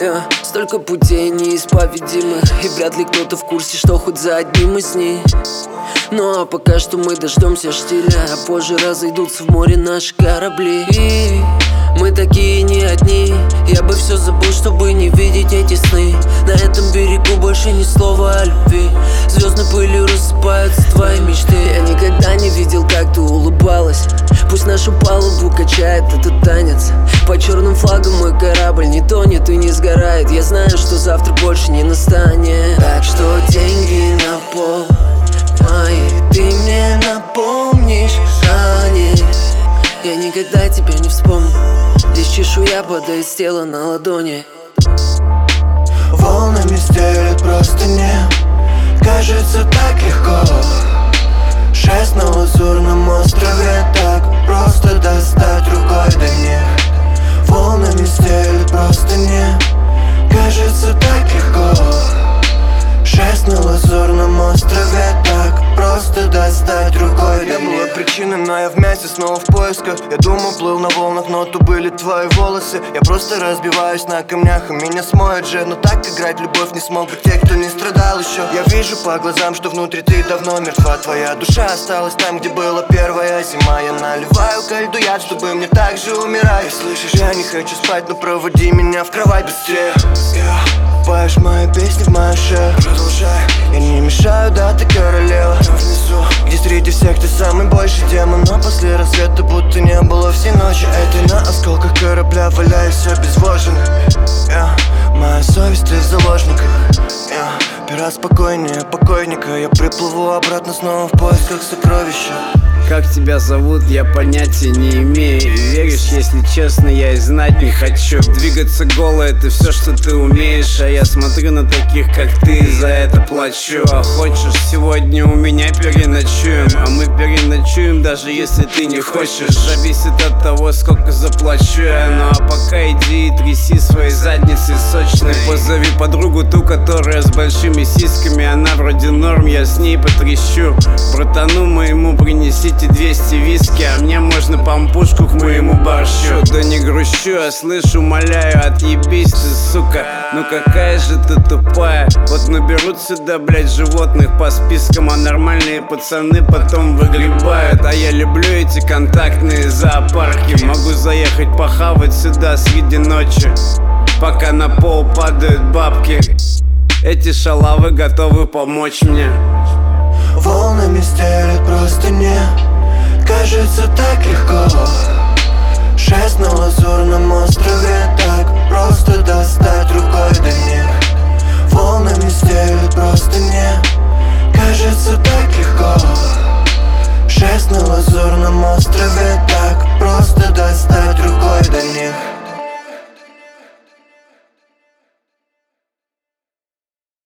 Столько путей неисповедимых, и вряд ли кто-то в курсе, что хоть за одним из них. Ну а пока что мы дождемся штиля, а позже разойдутся в море наши корабли. И мы такие не одни. Я бы все забыл, чтобы не видеть эти сны. На этом берегу больше ни слова о любви. Звездной пылью рассыпаются твои мечты. Я никогда не видел, как ты улыбалась. Пусть нашу палубу качает этот танец. По черным флагам мой корабль не тонет и не сгорает. Я знаю, что завтра больше не настанет. Так что деньги на пол мои, ты мне напомнишь о них. Я никогда тебя не вспомню. Здесь чешуя падает с тела на ладони. Волнами стелет простыни. Кажется так легко. Шесть на лазурном острове. Так просто достать рукой до них. Волнами стелет простыни. Кажется так легко. Шесть на лазурном острове. Так просто достать рукой до них. Не было причины, но я вместе снова в поисках. Я думал, плыл на волнах, но то были твои волосы. Я просто разбиваюсь на камнях, и меня смоет же. Но так играть в любовь не смогут те, кто не страдал еще. Я вижу по глазам, что внутри ты давно мертва. Твоя душа осталась там, где была первая зима. Я наливаю ко льду яд, чтобы мне так же умирать. И слышишь, я не хочу спать, но проводи меня в кровать быстрее. Поешь мои песни в мою шею. Продолжай. Я не мешаю, да, ты королева. Внизу, где среди всех ты самый большой демон. Но после рассвета будто не было всей ночи. Это на осколках корабля валяюсь обезвоженный. Моя совесть ты в заложниках. Пират спокойнее покойника. Я приплыву обратно снова в поисках сокровища. Как тебя зовут, я понятия не имею. Веришь, если честно, я и знать не хочу. Двигаться голо — это все, что ты умеешь. А я смотрю на таких, как ты, и за это плачу. А хочешь, сегодня у меня переночуем? А мы переночуем, даже если ты не хочешь. Зависит от того, сколько заплачу я. Ну а пока иди и тряси своей задницей сочной. Позови подругу, ту, которая с большими сиськами. Она вроде норм, я с ней потрещу. Братану моему принесите 200 виски, а мне можно пампушку к моему борщу. Да не грущу, я слышу, умоляю, отъебись ты, сука. Ну какая же ты тупая. Вот наберут сюда, блять, животных по спискам, а нормальные пацаны потом выгребают. А я люблю эти контактные зоопарки. Могу заехать похавать сюда среди ночи, пока на пол падают бабки. Эти шалавы готовы помочь мне. Волнами стелет простыни. Кажется так легко. Шесть на лазурном острове. Так просто достать рукой до них. Волнами стелет простыни. Кажется так легко. Шесть на лазурном острове. Так просто достать рукой до них.